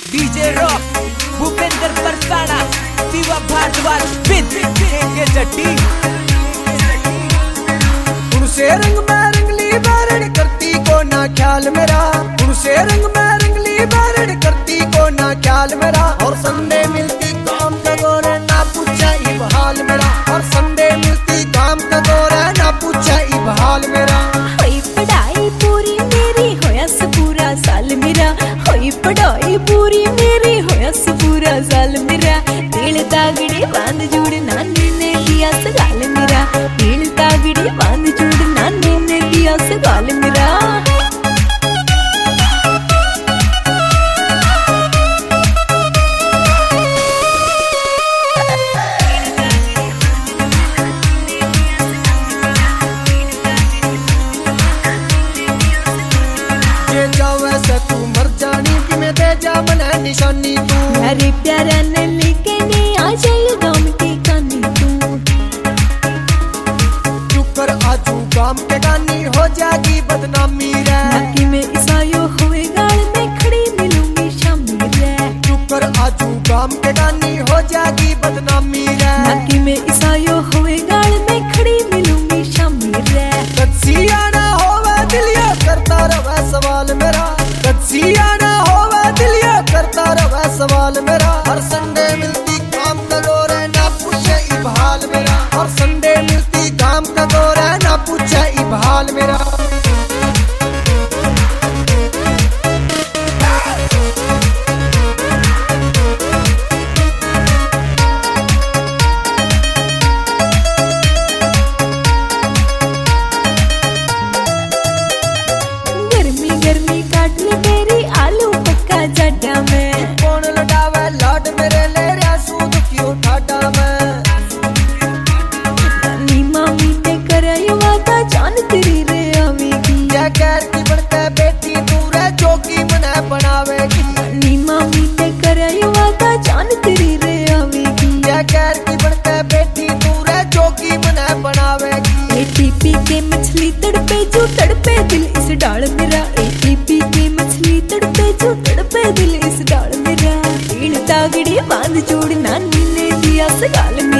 DJ rock Bhupendra Parsana Shiva Bharadwaj बिन के जट्टी उनसे रंग में रंगली बारण करती को ना ख्याल मेरा, उनसे रंग में रंगली बारण करती को ना ख्याल मेरा। और संडे मिलती काम का गोरे ना पूछा ई बहाल मेरा, और संडे मिलती काम का गोरे ना पूछा ई बहाल मेरा। होई पढ़ाई पूरी मेरी होया से पूरा साल मेरा, होई पढ़ाई पूरी मेरी होया से पूरा साल मेरा। दिल तागड़े बांध जोड़ नानी ने दिया सगाल मेरा, दिल तागड़े बांध जोड़ नानी ने दिया सगाल मेरा। तू मर जानी कि मैं दे जा मना निशानी तू, अरे प्यारा ने लेके नहीं आ जाए गाम की कानी तू। चुप कर आजू गाम के गानी हो जाएगी बदनामी रे, नाकी में ईसायो हुए गाल में खड़ी मिलूंगी शामी रे। चुप कर आजू गाम के गानी हो जाएगी बदनामी रे, नाकी में ईसायो हुए गाल में खड़ी मिलूंगी शामी रे। कदसिया ना होवे दिलिया करता रवे सवाल मेरा, कदसिया ना होवे दिलिया करता रवे सवाल मेरा। हर संडे मिलती काम का गोरे ना पूछे ई बहाल मेरा, हर संडे मिलती काम का गोरे ना पूछे ई बहाल मेरा। गर्मी काट ले मेरी आलू पक्का जड्डा में, कौन लटावे लाड मेरे ले रहा सूद क्यों ठाडा में। नी मामी ने कराया वादा जान तेरी रे आवेगी, क्या कैर की बढ़ते बेटी तू रे जोगी मने बनावेगी। नी मामी ने कराया वादा जान तेरी रे आवेगी, क्या कैर की बढ़ते बेटी तू रे जोगी मने बनावेगी। एटीपी के मछली तड़पे जो तड़पे दिल इस डाल मेरा, एटीपी के मछली तड़पे जो तड़पे दिल इस डाल मेरा। तीन तागड़े बांध जोड़ नानी ने दिया सगाल मेरा।